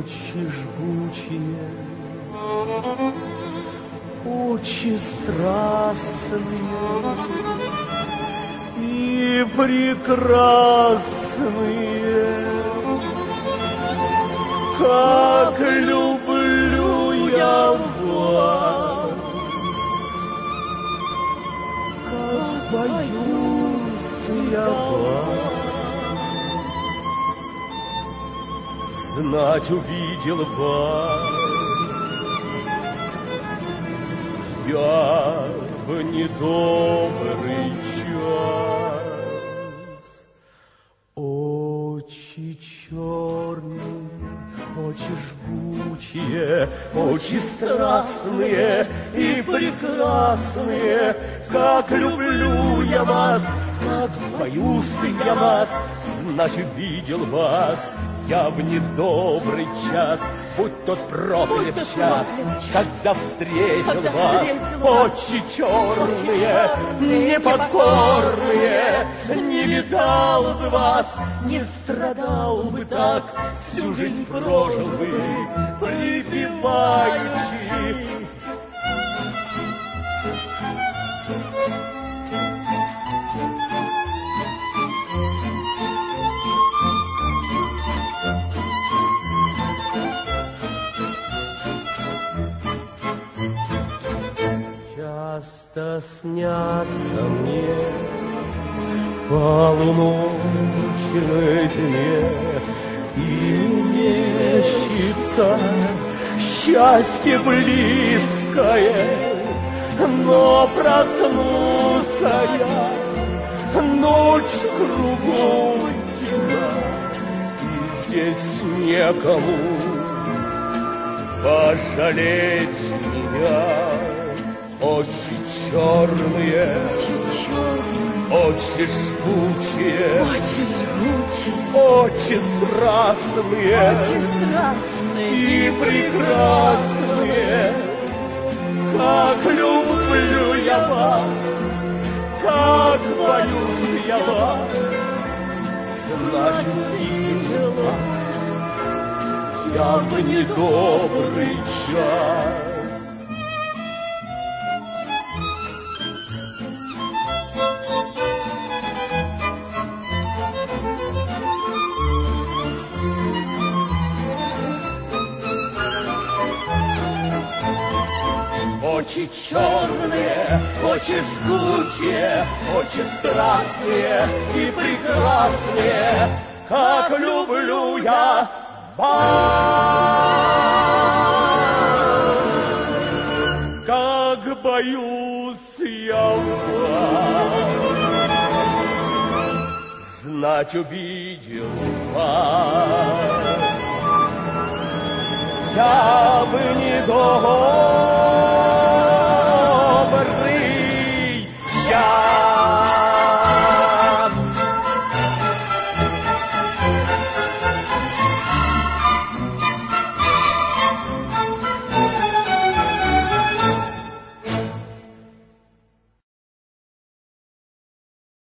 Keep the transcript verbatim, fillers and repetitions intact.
очи жгучие, очи страстные и прекрасные. Как люблю я вас, как боюсь я вас. Знать увидел вас я в недобрый час. Очи черные, очи жгучие, очи страстные и прекрасные. Как люблю я вас, как боюсь я вас. Значит, видел вас я в недобрый час, будь тот проклят час, когда встретил вас. Очи черные, непокорные, не видал бы вас, не страдал бы так, всю жизнь прожил бы припеваючи. Часто снятся мне полуночной тьме, и мерещится счастье близкое, но проснулся я, ночь кругом темна, и здесь некому пожалеть меня. Очи черные, очи жгучие, очи жгучие, очи страстные, очи страстные и прекрасные. Как люблю я вас, как боюсь я вас. Значит, видел вас я в недобрый час. Очи черные, очи жгучие, очи страстные и прекрасные. Как люблю я вас, как боюсь я вас. Знать увидел вас я бы не дал.